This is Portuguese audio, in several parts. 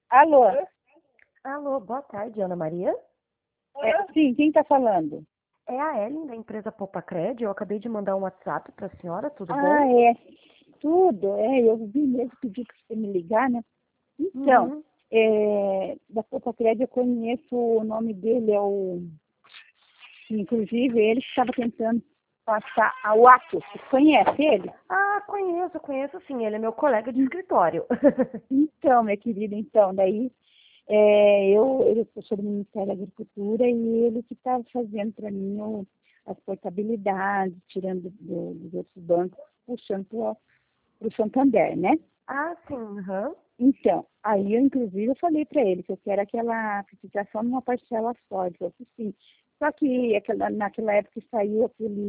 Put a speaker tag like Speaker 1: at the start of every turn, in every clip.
Speaker 1: Alô?
Speaker 2: Alô, boa tarde, Ana Maria.
Speaker 1: Sim, quem está falando?
Speaker 2: É a Ellen da empresa Poupa Cred. Eu acabei de mandar um WhatsApp para a senhora, tudo
Speaker 1: Ah,
Speaker 2: bom?
Speaker 1: é. Tudo, eu vi mesmo, pedi para você me ligar, né? Então,
Speaker 2: Uhum.
Speaker 1: da Copa Crédito eu conheço, o nome dele é o... Inclusive, ele que estava tentando passar ao Atos. Você conhece ele?
Speaker 2: Ah, conheço sim. Ele é meu colega de escritório.
Speaker 1: Então, minha querida, daí eu sou do Ministério da Agricultura e ele que estava fazendo para mim as portabilidades, tirando dos outros bancos, puxando para o Santander, né?
Speaker 2: Ah, sim. Uhum.
Speaker 1: Então, aí inclusive, eu falei para ele que eu quero aquela fixação numa parcela só. Ele falou que sim. Só que naquela época que saiu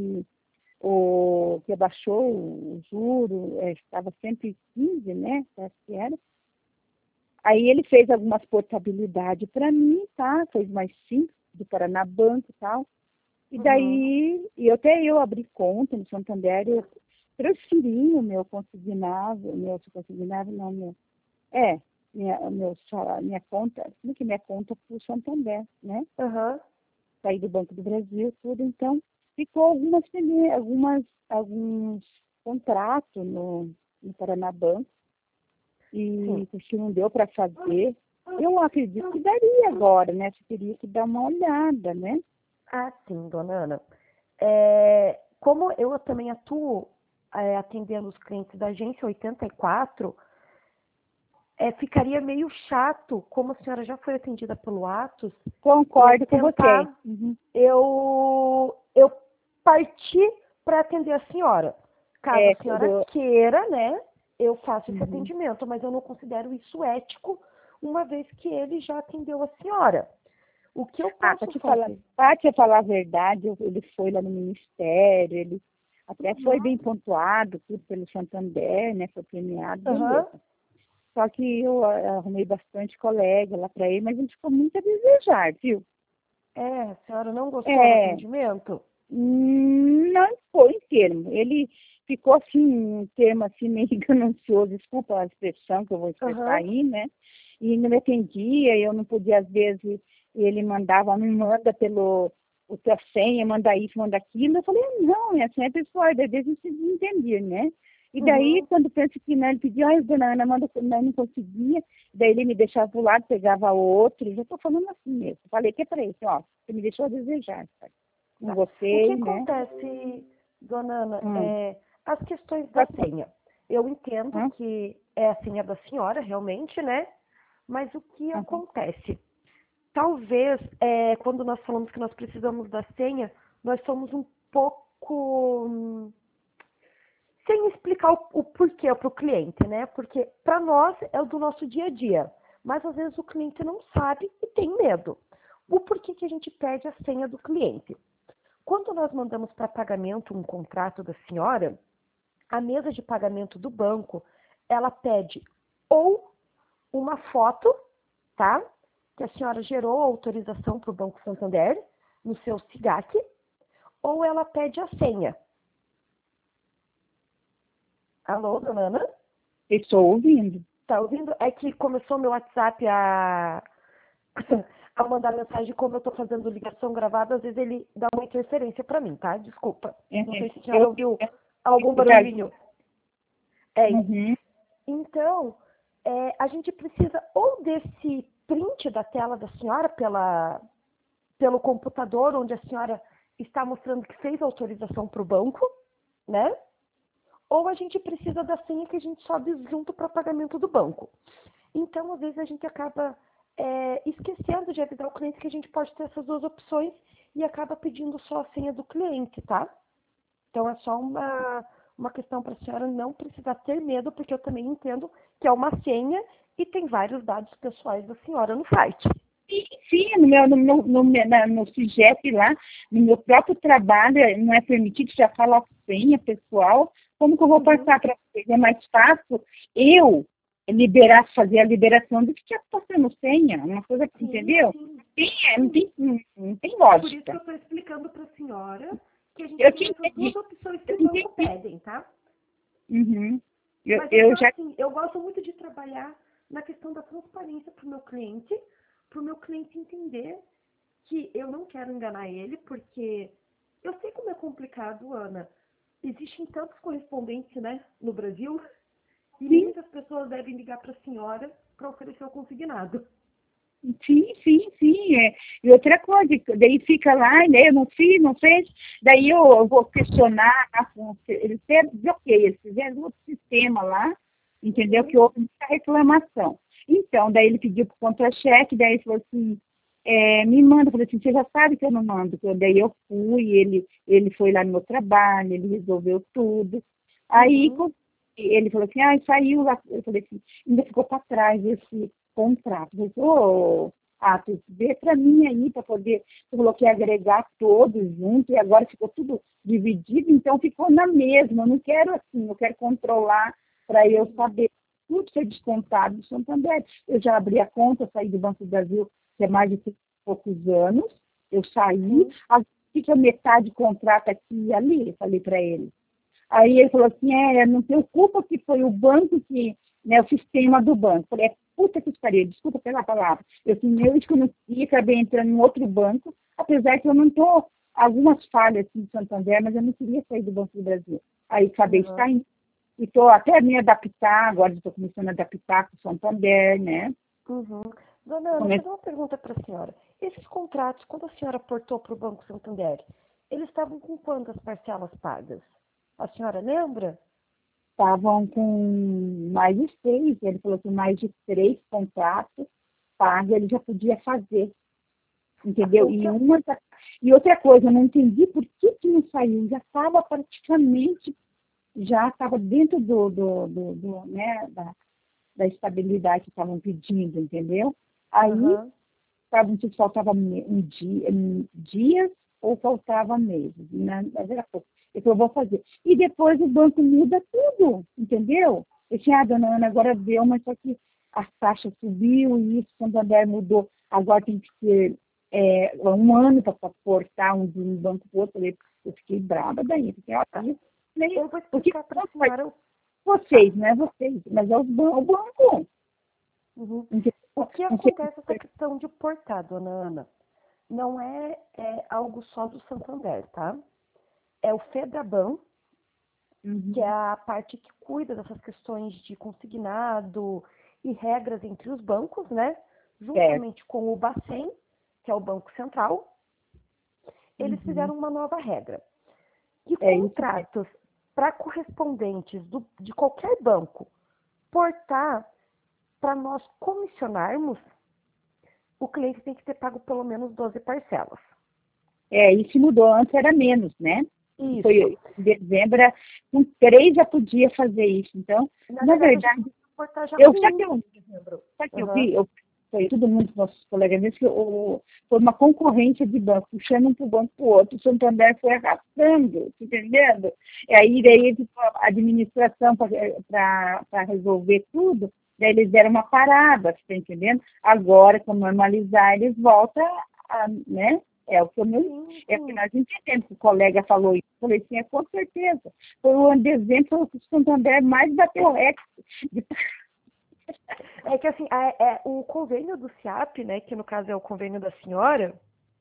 Speaker 1: que abaixou o juro, estava 115, né? Parece que era. Aí ele fez algumas portabilidades para mim, tá? Fez mais 5 do Paraná Banco e tal. E
Speaker 2: Uhum.
Speaker 1: daí, eu abri conta no Santander, eu transferi o meu consignável, não, minha conta, como que minha conta para o Santander, né?
Speaker 2: Uhum.
Speaker 1: Saí do Banco do Brasil, tudo, então ficou alguns contratos no Paraná Banco,
Speaker 2: Sim.
Speaker 1: e que não deu para fazer. Eu acredito que daria agora, né? Você teria que dar uma olhada, né?
Speaker 2: Ah, sim, dona Ana. Como eu também atuo atendendo os clientes da agência 84, ficaria meio chato, como a senhora já foi atendida pelo Atos, eu
Speaker 1: Concordo com você.
Speaker 2: tentar, eu partir para atender a senhora. Caso
Speaker 1: É,
Speaker 2: a senhora queira, né, eu faço esse
Speaker 1: uhum.
Speaker 2: atendimento, mas eu não considero isso ético, uma vez que ele já atendeu a senhora. O que eu
Speaker 1: Ah,
Speaker 2: posso fazer?
Speaker 1: para te falar a verdade, ele foi lá no Ministério, ele até foi
Speaker 2: Uhum.
Speaker 1: bem pontuado, tudo pelo Santander, né? Foi premiado,
Speaker 2: Aham.
Speaker 1: beleza. Só que eu arrumei bastante colega lá para ele, mas ele ficou muito a desejar, viu?
Speaker 2: A senhora não gostou do
Speaker 1: É,
Speaker 2: atendimento?
Speaker 1: não foi em termo. Ele ficou assim, um termo assim meio ganancioso, desculpa a expressão que eu vou expressar
Speaker 2: Aham.
Speaker 1: aí, né? E não me atendia, eu não podia, às vezes, ele me manda pelo o tua senha, manda isso, manda aquilo. Eu falei, não, minha senha é pessoal, às vezes não se desentendia, né? E daí,
Speaker 2: Uhum.
Speaker 1: quando pensa que não, ele pediu, ai, dona Ana, manda, não conseguia, daí ele me deixava do lado, pegava outro, já estou falando assim mesmo. Falei que é para isso, ó, você me deixou a desejar, sabe? Não
Speaker 2: Tá. O que
Speaker 1: gostei, né?
Speaker 2: acontece, dona Ana,
Speaker 1: Hum.
Speaker 2: as questões da
Speaker 1: Só que-
Speaker 2: senha. Eu entendo
Speaker 1: hum,
Speaker 2: que é a senha da senhora, realmente, né? Mas o que
Speaker 1: uhum.
Speaker 2: acontece? Talvez, quando nós falamos que nós precisamos da senha, nós somos um pouco sem explicar o porquê para o cliente, né? Porque para nós é o do nosso dia a dia, mas às vezes o cliente não sabe e tem medo. O porquê que a gente pede a senha do cliente? Quando nós mandamos para pagamento um contrato da senhora, a mesa de pagamento do banco, ela pede ou uma foto, tá? Que a senhora gerou a autorização para o Banco Santander no seu SIGAC, ou ela pede a senha. Alô, dona Ana?
Speaker 1: Estou ouvindo.
Speaker 2: Tá ouvindo? É que começou meu WhatsApp a mandar mensagem, como eu estou fazendo ligação gravada, às vezes ele dá uma interferência para mim, tá? Desculpa. Não sei se a senhora
Speaker 1: Eu,
Speaker 2: ouviu algum
Speaker 1: já,
Speaker 2: barulhinho. É,
Speaker 1: uhum,
Speaker 2: então, a gente precisa ou desse print da tela da senhora pelo computador, onde a senhora está mostrando que fez autorização para o banco, né? Ou a gente precisa da senha que a gente sobe junto para pagamento do banco. Então, às vezes, a gente acaba esquecendo de avisar o cliente que a gente pode ter essas duas opções e acaba pedindo só a senha do cliente, tá? Então, é só uma questão para a senhora não precisar ter medo, porque eu também entendo que é uma senha e tem vários dados pessoais da senhora no site.
Speaker 1: sim, no CIGEP lá, no meu próprio trabalho, não é permitido já falar senha pessoal. Como que eu vou
Speaker 2: Uhum.
Speaker 1: passar para vocês? É mais fácil eu fazer a liberação do que já passando senha, uma coisa que,
Speaker 2: Sim,
Speaker 1: entendeu?
Speaker 2: sim.
Speaker 1: Não tem
Speaker 2: Por isso que eu
Speaker 1: lógica.
Speaker 2: estou explicando para a senhora que a gente
Speaker 1: Eu
Speaker 2: tem
Speaker 1: te
Speaker 2: essas duas
Speaker 1: entendi,
Speaker 2: opções que
Speaker 1: eu
Speaker 2: o
Speaker 1: te
Speaker 2: banco
Speaker 1: entendi.
Speaker 2: pedem, tá?
Speaker 1: Uhum.
Speaker 2: Mas é
Speaker 1: Eu
Speaker 2: só
Speaker 1: já
Speaker 2: assim, eu gosto muito de trabalhar na questão da transparência para o meu cliente entender que eu não quero enganar ele, porque eu sei como é complicado, Ana. Existem tantos correspondentes, né, no Brasil, e
Speaker 1: Sim,
Speaker 2: muitas pessoas devem ligar para a senhora para oferecer o consignado.
Speaker 1: sim. E outra coisa, daí fica lá, né, eu não fiz, não fez, daí eu vou questionar, eles ok, eles fizeram outro sistema lá, entendeu? Que houve muita reclamação. Então, daí ele pediu para o contra-cheque, daí ele falou assim, me manda, eu falei assim, você já sabe que eu não mando. Daí eu fui, ele foi lá no meu trabalho, ele resolveu tudo. Aí ele falou assim, saiu lá, eu falei assim, ainda ficou para trás esse contrato. Eu falei, Atos, vê para mim aí, para poder, você falou que ia agregar todos juntos, e agora ficou tudo dividido, então ficou na mesma. Eu não quero assim, eu quero controlar para eu saber tudo ser descontado do Santander. Eu já abri a conta, saí do Banco do Brasil, que é mais de 30 e poucos anos, eu saí, fica metade do contrato aqui e ali, eu falei para ele. Aí ele falou assim, não tem culpa que foi o banco que, né, o sistema do banco. Eu falei, puta que pariu, desculpa pela palavra. Eu desconheci, acabei entrando em outro banco, apesar que eu não estou, algumas falhas assim, de Santander, mas eu não queria sair do Banco do Brasil. Aí acabei saindo, e estou até me adaptar, agora estou começando a adaptar com o Santander, né?
Speaker 2: Dona Ana, deixa eu fazer uma pergunta para a senhora. Esses contratos, quando a senhora aportou para o Banco Santander, eles estavam com quantas parcelas pagas? A senhora lembra?
Speaker 1: Estavam com mais de 6, ele falou que mais de 3 contratos pagos ele já podia fazer, entendeu? E outra coisa, eu não entendi por que não saiu, já estava praticamente, já estava dentro né, da estabilidade que estavam pedindo, entendeu? Aí, não sei se faltava dias ou faltava meses, né? Mas era pouco. Ele falou, vou fazer. E depois o banco muda tudo, entendeu? Eu tinha, dona Ana, agora deu, mas só que a taxa subiu e isso, Santander mudou. Agora tem que ser 1 ano para portar de um banco para o outro. Eu fiquei brava daí, porque
Speaker 2: eu vou explicar para a senhora.
Speaker 1: Vocês, não é vocês, mas é o banco.
Speaker 2: O que acontece essa questão de portar, dona Ana? Não é algo só do Santander, tá? É o FEBRABAN, que é a parte que cuida dessas questões de consignado e regras entre os bancos, né? Juntamente com o Bacen, que é o Banco Central, eles fizeram uma nova regra. Que contratos para correspondentes de qualquer banco portar para nós comissionarmos, o cliente tem que ter pago pelo menos 12 parcelas.
Speaker 1: Isso mudou. Antes era menos, né?
Speaker 2: Isso.
Speaker 1: Foi em dezembro, com 3 já podia fazer isso. Então, na verdade, eu vi, foi todo mundo, nossos colegas, que foi uma concorrência de banco, puxando um para o banco para o outro, o Santander foi arrastando, entendendo? E aí, daí a administração para resolver tudo, daí eles deram uma parada, você está entendendo? Agora, com normalizar, eles voltam né? É o que nós entendemos, que o colega falou isso. Eu falei assim, com certeza. Foi o ano de dezembro, foi o que o Santander mais bateu recorde.
Speaker 2: É que assim, o convênio do SIAP, né, que no caso é o convênio da senhora,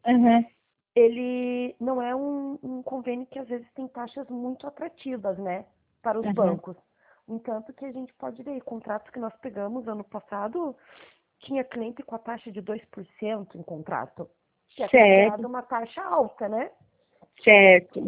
Speaker 2: ele não é um convênio que às vezes tem taxas muito atrativas, né, para os bancos. Entanto que a gente pode ver, contratos que nós pegamos ano passado, tinha cliente com a taxa de 2% em contrato. Que é considerado uma taxa alta, né?
Speaker 1: Certo.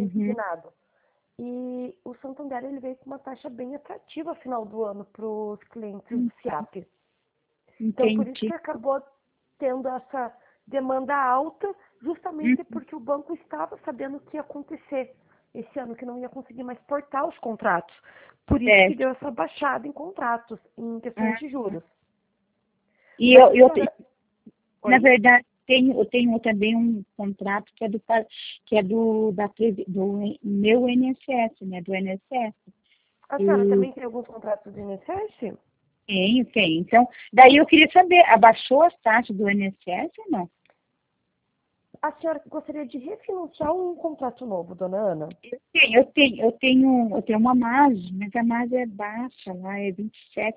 Speaker 2: E o Santander ele veio com uma taxa bem atrativa ao final do ano para os clientes do SIAP. Então, por isso que acabou tendo essa demanda alta, justamente porque o banco estava sabendo o que ia acontecer esse ano, que não ia conseguir mais portar os contratos. Por isso que deu essa baixada em contratos, em questões de juros.
Speaker 1: E na verdade, eu tenho também um contrato que é do meu INSS, né? Do INSS.
Speaker 2: A senhora também tem alguns contratos do INSS?
Speaker 1: Tem. Então, daí eu queria saber, abaixou as taxas do INSS ou não?
Speaker 2: A senhora gostaria de refinanciar um contrato novo, dona Ana?
Speaker 1: Eu tenho uma margem, mas a margem é baixa, lá é 27.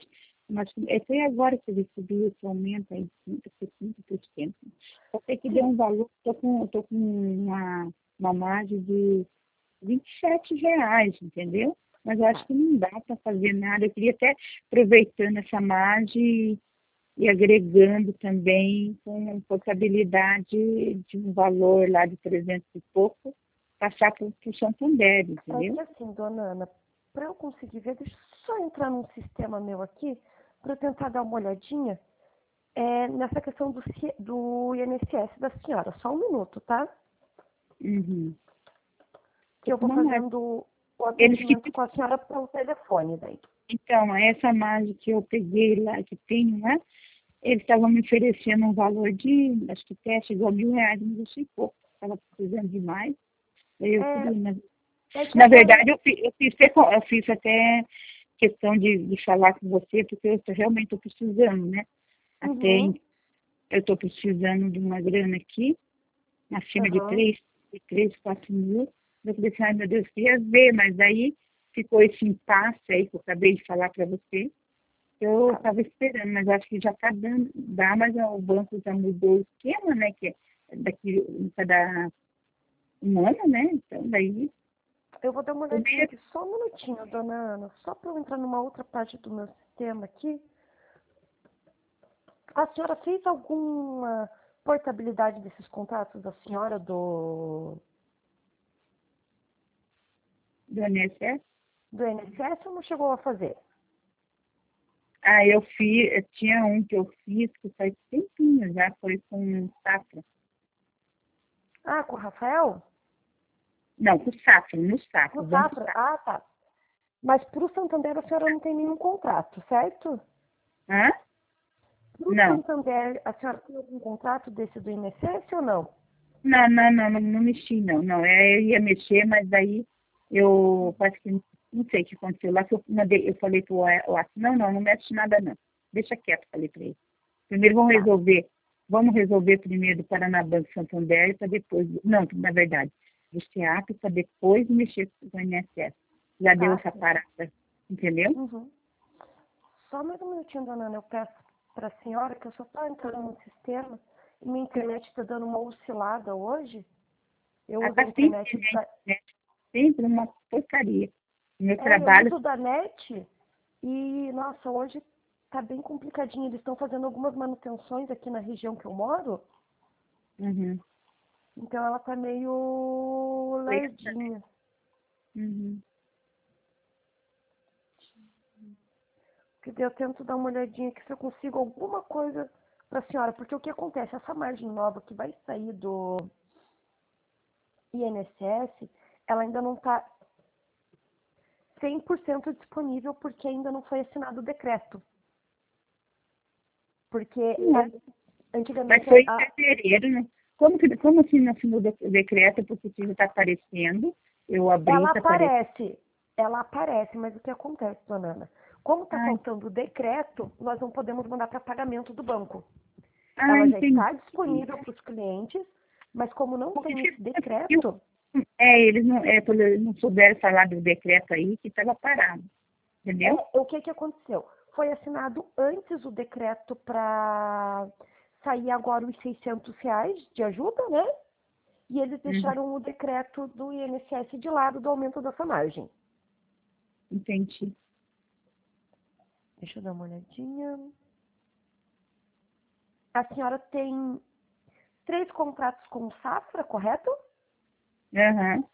Speaker 1: Mas até agora que eu recebi esse aumento aí de 5%. Só sei que deu um valor, tô com uma margem de R$ 27, entendeu? Mas eu acho que não dá para fazer nada. Eu queria até, aproveitando essa margem e agregando também com portabilidade de um valor lá de 300 e pouco, passar para o Santander,
Speaker 2: É
Speaker 1: entendeu?
Speaker 2: que assim, dona Ana, para eu conseguir ver, deixa eu só entrar num sistema meu aqui, para eu tentar dar uma olhadinha nessa questão do INSS da senhora. Só um minuto, tá?
Speaker 1: Uhum.
Speaker 2: Que eu vou
Speaker 1: Não é.
Speaker 2: fazendo o
Speaker 1: Eles que,
Speaker 2: atendimento com a senhora pelo telefone daí.
Speaker 1: então, essa margem que eu peguei lá, que tenho lá, eles estavam me oferecendo um valor de, acho que até chegou a R$ 1.000, mas eu sei pouco, estava precisando de mais. Aí eu
Speaker 2: É,
Speaker 1: queria,
Speaker 2: é que
Speaker 1: na
Speaker 2: agora.
Speaker 1: verdade, eu fiz até questão de falar com você, porque eu realmente estou precisando, né? Até
Speaker 2: Uhum,
Speaker 1: eu estou precisando de uma grana aqui, acima de
Speaker 2: aham.
Speaker 1: 4 mil. Eu falei assim, ai meu Deus, queria ver, mas aí ficou esse impasse aí que eu acabei de falar para você. Eu
Speaker 2: Tá.
Speaker 1: estava esperando, mas acho que já está dando, mas o banco já mudou o esquema, né? Que é daqui cada um ano, né? Então daí
Speaker 2: Eu vou dar uma
Speaker 1: eu
Speaker 2: olhadinha
Speaker 1: meio
Speaker 2: aqui, só um minutinho, dona Ana, só para eu entrar numa outra parte do meu sistema aqui. A senhora fez alguma portabilidade desses contratos da senhora
Speaker 1: do INSS.
Speaker 2: do INSS ou não chegou a fazer?
Speaker 1: Ah, eu fiz, tinha um que eu fiz que faz tempinho já, foi com Safra.
Speaker 2: Ah, com o Rafael?
Speaker 1: Não, com Safra, no
Speaker 2: No
Speaker 1: Safra, Banco
Speaker 2: Safra?
Speaker 1: Safra.
Speaker 2: Ah, tá. Mas para o Santander a senhora não tem nenhum contrato, certo?
Speaker 1: Hã?
Speaker 2: Para o
Speaker 1: Não.
Speaker 2: Santander, a senhora tem algum contrato desse do INSS ou não?
Speaker 1: Não mexi, não. Não, eu ia mexer, mas aí eu quase que não sei o que aconteceu lá, que eu falei pro Oasis, não mexe nada não. Deixa quieto, falei para ele. Primeiro
Speaker 2: Tá.
Speaker 1: vamos resolver primeiro do Paranabanco Santander para depois, não, na verdade, do SEAP para depois mexer com o INSS. Já deu
Speaker 2: Ah,
Speaker 1: essa
Speaker 2: sim.
Speaker 1: parada, entendeu?
Speaker 2: Uhum. Só mais um minutinho, dona Ana, eu peço para a senhora que eu só estou entrando no sistema e minha internet está dando uma oscilada hoje. Eu uso a
Speaker 1: Tá sempre,
Speaker 2: internet
Speaker 1: né? Sempre uma porcaria. Meu
Speaker 2: eu
Speaker 1: trabalho,
Speaker 2: uso da NET e, nossa, hoje tá bem complicadinho. Eles estão fazendo algumas manutenções aqui na região que eu moro,
Speaker 1: uhum,
Speaker 2: então ela tá meio
Speaker 1: lenta,
Speaker 2: lerdinha.
Speaker 1: uhum.
Speaker 2: Quer dizer, eu tento dar uma olhadinha aqui se eu consigo alguma coisa para a senhora, porque o que acontece? Essa margem nova que vai sair do INSS, ela ainda não está 100% disponível porque ainda não foi assinado o decreto. Porque
Speaker 1: Mas
Speaker 2: antigamente
Speaker 1: foi em fevereiro, né? Como assim não assinou o decreto? Porque já está aparecendo. Eu abri,
Speaker 2: ela
Speaker 1: está aparecendo.
Speaker 2: aparece, ela aparece, mas o que acontece, dona Ana? Como está
Speaker 1: Ai,
Speaker 2: faltando o decreto, nós não podemos mandar para pagamento do banco. Ela já
Speaker 1: entendi.
Speaker 2: está disponível para os clientes, mas como não
Speaker 1: Porque
Speaker 2: tem
Speaker 1: se
Speaker 2: esse decreto,
Speaker 1: quando eles não souberam falar do decreto aí, que estava parado. Entendeu?
Speaker 2: o que aconteceu? Foi assinado antes o decreto para sair agora os R$ 600 de ajuda, né? E eles
Speaker 1: Uhum,
Speaker 2: deixaram o decreto do INSS de lado do aumento dessa margem.
Speaker 1: entendi.
Speaker 2: Deixa eu dar uma olhadinha. A senhora tem 3 contratos com o Safra, correto?
Speaker 1: Aham.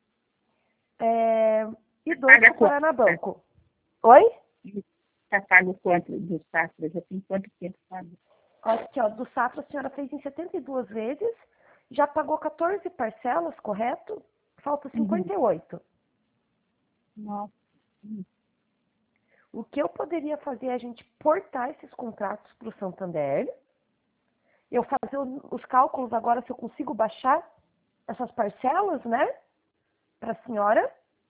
Speaker 2: É, e
Speaker 1: Você
Speaker 2: 2 com
Speaker 1: paga
Speaker 2: o
Speaker 1: quanto?
Speaker 2: Paranabanco. Oi?
Speaker 1: Você paga quanto do Safra? Já tem quanto tempo, sabe?
Speaker 2: Aqui, ó, do Safra a senhora fez em 72 vezes, já pagou 14 parcelas, correto? Falta
Speaker 1: Uhum.
Speaker 2: 58.
Speaker 1: Nossa. Uhum.
Speaker 2: O que eu poderia fazer é a gente portar esses contratos para o Santander, eu fazer os cálculos agora se eu consigo baixar essas parcelas, né, para a senhora.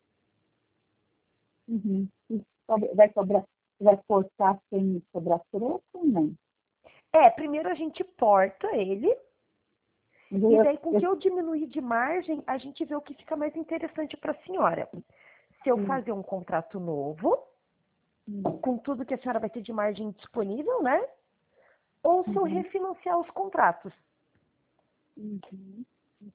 Speaker 1: Uhum. Vai cobrar, vai cortar sem cobrar troco ou não?
Speaker 2: Primeiro a gente porta ele,
Speaker 1: Mas
Speaker 2: e daí com que eu diminuir de margem, a gente vê o que fica mais interessante para a senhora. Se eu fazer um contrato novo, com tudo que a senhora vai ter de margem disponível, né? Ou se eu refinanciar os contratos.
Speaker 1: Uhum.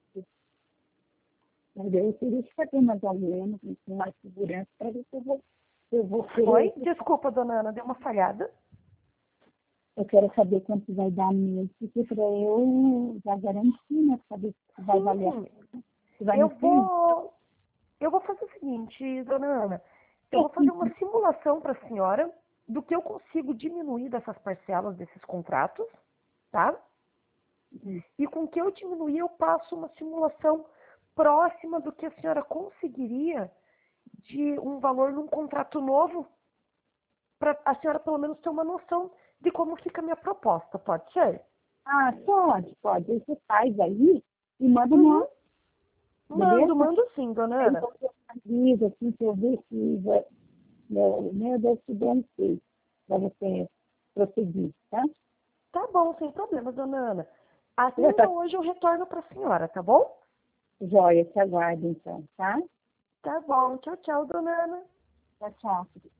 Speaker 1: Mas eu teria que saber mais ou menos, com mais segurança, para ver se eu vou
Speaker 2: Oi?
Speaker 1: querer.
Speaker 2: Desculpa, dona Ana, deu uma falhada.
Speaker 1: Eu quero saber quanto vai dar mesmo, porque para eu já garantir, né? Saber se vai valer a
Speaker 2: Sim,
Speaker 1: pena. Se vai
Speaker 2: eu
Speaker 1: me servir.
Speaker 2: vou fazer o seguinte, dona Ana. Eu vou fazer uma simulação para a senhora do que eu consigo diminuir dessas parcelas desses contratos, tá? E com que eu diminuir, eu passo uma simulação próxima do que a senhora conseguiria de um valor num contrato novo, para a senhora pelo menos ter uma noção de como fica a minha proposta, pode ser?
Speaker 1: Ah, pode. Aí você faz aí e manda
Speaker 2: Uhum.
Speaker 1: nós, beleza?
Speaker 2: Mando sim, dona
Speaker 1: Aí
Speaker 2: Ana.
Speaker 1: você avisa, assim, que eu ver se vai, eu dou te dando sei, para você prosseguir, tá?
Speaker 2: Tá bom, sem problema, dona Ana.
Speaker 1: Já
Speaker 2: Ainda
Speaker 1: tá
Speaker 2: hoje eu retorno para a senhora, tá bom?
Speaker 1: jóia, te aguardo então, tá?
Speaker 2: Tá bom. Tchau, tchau, dona Ana.
Speaker 1: Tchau, tchau.